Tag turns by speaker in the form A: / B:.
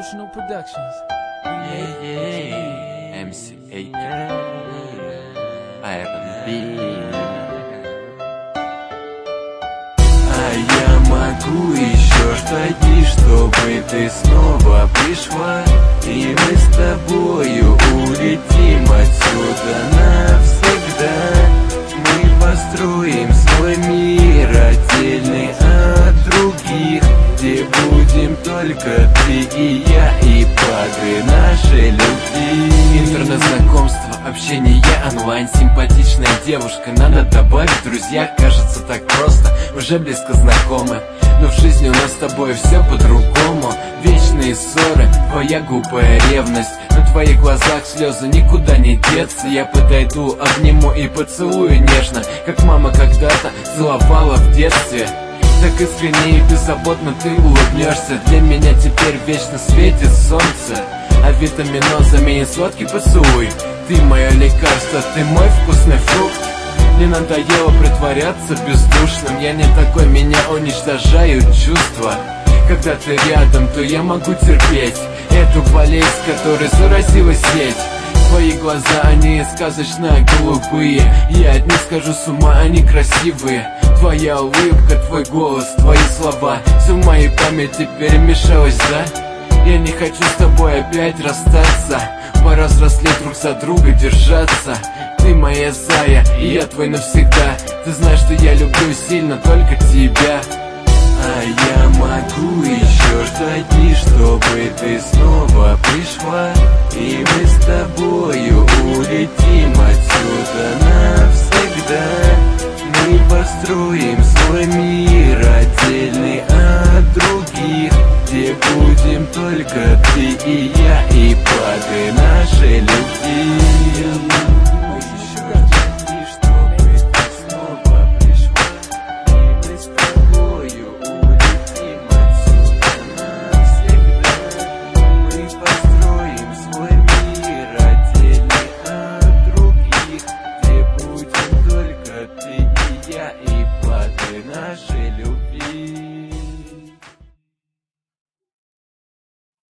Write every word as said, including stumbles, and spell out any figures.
A: Emotional Productions.
B: Yeah, yeah. эм си эй ар энд би. А я могу еще ждать дни, чтобы ты снова пришла, и мы с тобою улетим отсюда навсегда. Мы построим свой мир отдельный от других, где будем только ты и я, и плоды нашей любви. Интернет-знакомство, общение онлайн, симпатичная девушка, надо добавить друзья. Кажется, так просто, уже близко знакомы, но в жизни у нас с тобой все по-другому. Вечные ссоры, твоя глупая ревность, на твоих глазах слезы, никуда не деться. Я подойду, обниму и поцелую нежно, как мама когда-то целовала в детстве. Так искренне и беззаботно ты улыбнешься. Для меня теперь вечно светит солнце, а витаминоз заменит сладкий поцелуй. Ты мое лекарство, ты мой вкусный фрукт. Мне надоело притворяться бездушным. Я не такой, меня уничтожают чувства. Когда ты рядом, то я могу терпеть эту болезнь, которой заразилась сеть. Твои глаза, они сказочно голубые, я от них схожу с ума, они красивые. Твоя улыбка, твой голос, твои слова, все в моей памяти перемешалось, да? Я не хочу с тобой опять расстаться, пора взрослеть, друг за друга держаться. Ты моя зая, и я твой навсегда. Ты знаешь, что я люблю сильно только тебя. А я могу еще ждать дни, чтобы ты снова пришла, и мы с тобою улетим отсюда навсегда. Мы построим свой мир отдельный от других, где будем только ты и я, и плоды нашей любви. И плоды наши.